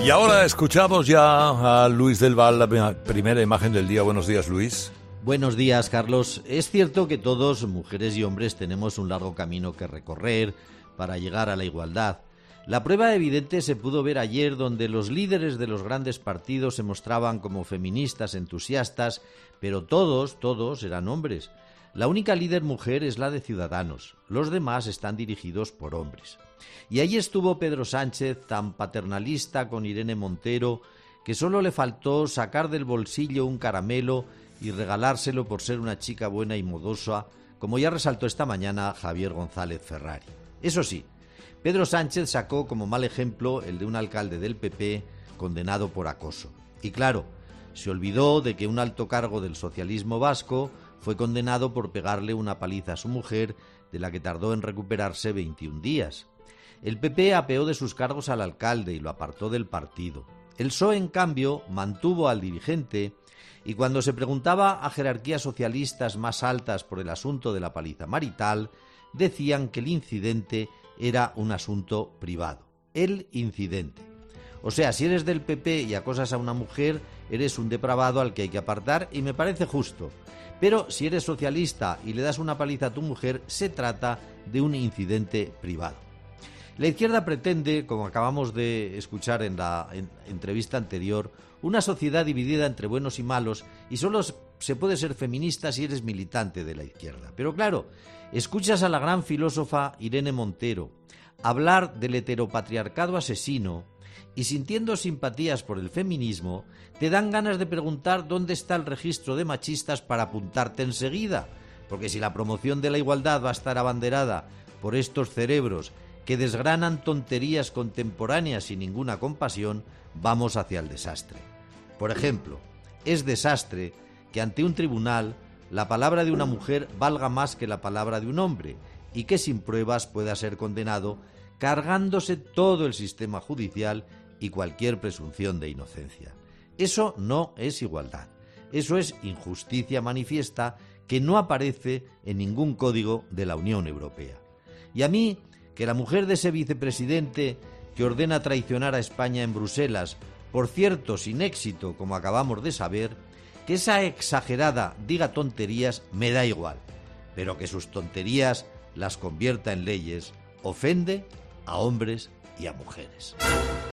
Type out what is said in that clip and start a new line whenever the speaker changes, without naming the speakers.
Y ahora escuchamos ya a Luis del Val, la primera imagen del día. Buenos días, Luis.
Buenos días, Carlos. Es cierto que todos, mujeres y hombres, tenemos un largo camino que recorrer para llegar a la igualdad. La prueba evidente se pudo ver ayer, donde los líderes de los grandes partidos se mostraban como feministas entusiastas, pero todos eran hombres. La única líder mujer es la de Ciudadanos. Los demás están dirigidos por hombres. Y ahí estuvo Pedro Sánchez, tan paternalista con Irene Montero, que solo le faltó sacar del bolsillo un caramelo y regalárselo por ser una chica buena y modosa, como ya resaltó esta mañana Javier González Ferrari. Eso sí, Pedro Sánchez sacó como mal ejemplo el de un alcalde del PP condenado por acoso. Y claro, se olvidó de que un alto cargo del socialismo vasco fue condenado por pegarle una paliza a su mujer, de la que tardó en recuperarse 21 días. El PP apeó de sus cargos al alcalde y lo apartó del partido. El PSOE, en cambio, mantuvo al dirigente, y cuando se preguntaba a jerarquías socialistas más altas por el asunto de la paliza marital, decían que el incidente era un asunto privado. El incidente. O sea, si eres del PP y acosas a una mujer, eres un depravado al que hay que apartar, y me parece justo. Pero si eres socialista y le das una paliza a tu mujer, se trata de un incidente privado. La izquierda pretende, como acabamos de escuchar en la entrevista anterior, una sociedad dividida entre buenos y malos, y solo se puede ser feminista si eres militante de la izquierda. Pero claro, escuchas a la gran filósofa Irene Montero hablar del heteropatriarcado asesino y, sintiendo simpatías por el feminismo, te dan ganas de preguntar dónde está el registro de machistas para apuntarte enseguida, porque si la promoción de la igualdad va a estar abanderada por estos cerebros que desgranan tonterías contemporáneas sin ninguna compasión, vamos hacia el desastre. Por ejemplo, es desastre que ante un tribunal la palabra de una mujer valga más que la palabra de un hombre, y que sin pruebas pueda ser condenado, cargándose todo el sistema judicial y cualquier presunción de inocencia. Eso no es igualdad. Eso es injusticia manifiesta que no aparece en ningún código de la Unión Europea. Y a mí, que la mujer de ese vicepresidente que ordena traicionar a España en Bruselas, por cierto sin éxito como acabamos de saber, que esa exagerada diga tonterías, me da igual, pero que sus tonterías las convierta en leyes ofende a hombres y a mujeres.